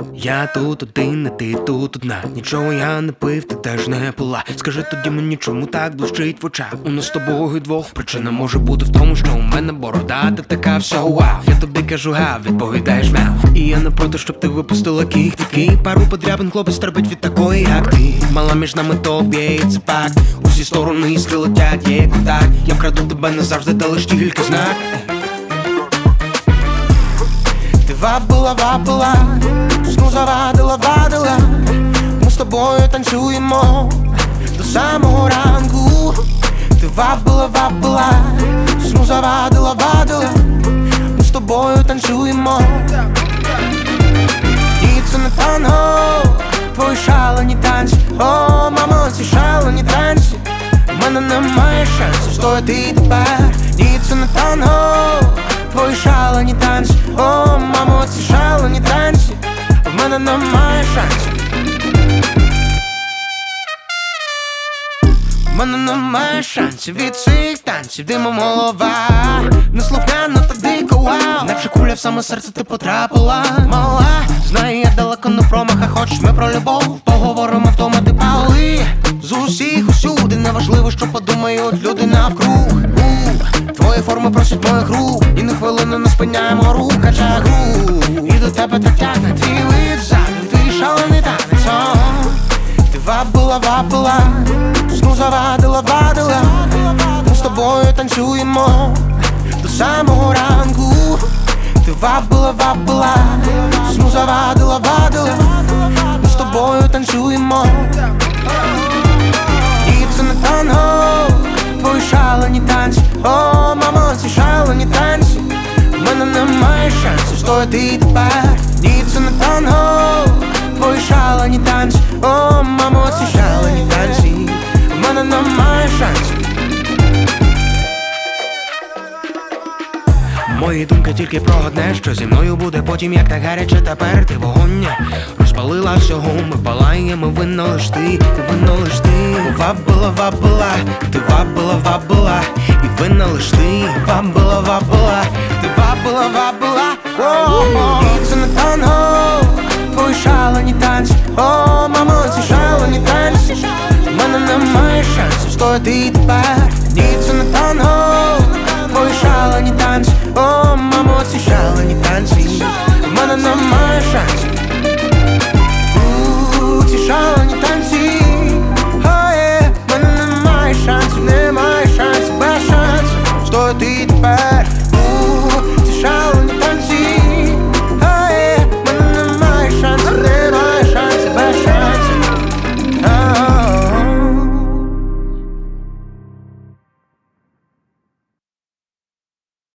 Я тут один, а ти тут одна. Нічого я не пив, ти теж не пила. Скажи тоді мені, чому так блищить в очах? У нас з тобою двох причина може бути в тому, що у мене борода, ти така вся вау. Я тобі кажу гав, відповідаєш мяу. І я не проти, щоб ти випустила ких такий. Пару подрябин хлопець терпить від такої, як ти. Мала між нами тобі, це факт. У всі сторони іскри летять, є контакт. Я вкраду тебе не завжди, та лиш тільки знак. Ти вабила, сну завадила. Ми з тобою танцюємо до самого ранку. Ти вабила, сну завадила. Ми з тобою танцюємо. І це не танго, твої шалені танці. О, мамо, ці шалені танці. У мене немає шансів стояти тепер. І це не танго, твої шалені танці. О, мамо, ці шалені танці. В мене немає шансів. В мене немає шансів від цих танців. Димом голова, неслухняно та дико, вау. Наче куля в саме серце ти потрапила, мала. Знаю, я далеко не промаха. Хочеш ми про любов, поговоримо вдома, ти пали. З усіх усюди, неважливо, що подумають люди навкруг. Твої форми просять моїх рук, і на хвилину не спиняємо рух, кача гру. І до тебе так тягне твій вид ззаду, твій шалений танець. Ти вабила, сну завадила. Ми з тобою танцюємо до самого ранку. Ти вабила, сну завадила. Ми з тобою танцюємо. І це не танго, твої шалені танці. О, мамо, ці шалені танці. В мене немає шансів стояти тепер. І це не танго, твої шалені танці. О, мамо, ці шалені танці. В мене немає шансів. Мої думки тільки про одне, що зі мною буде потім, як так гаряче тепер ти вогонь. Розпалила всього, ми палаємо, винна лиш ти, винна лиш ти. Вабила, ти вабила, і винна лиш ти. Вабила, ти вабила. І це не танго, твої шалені танці. О, мамо, ці шалені танці. В мене немає шансів стояти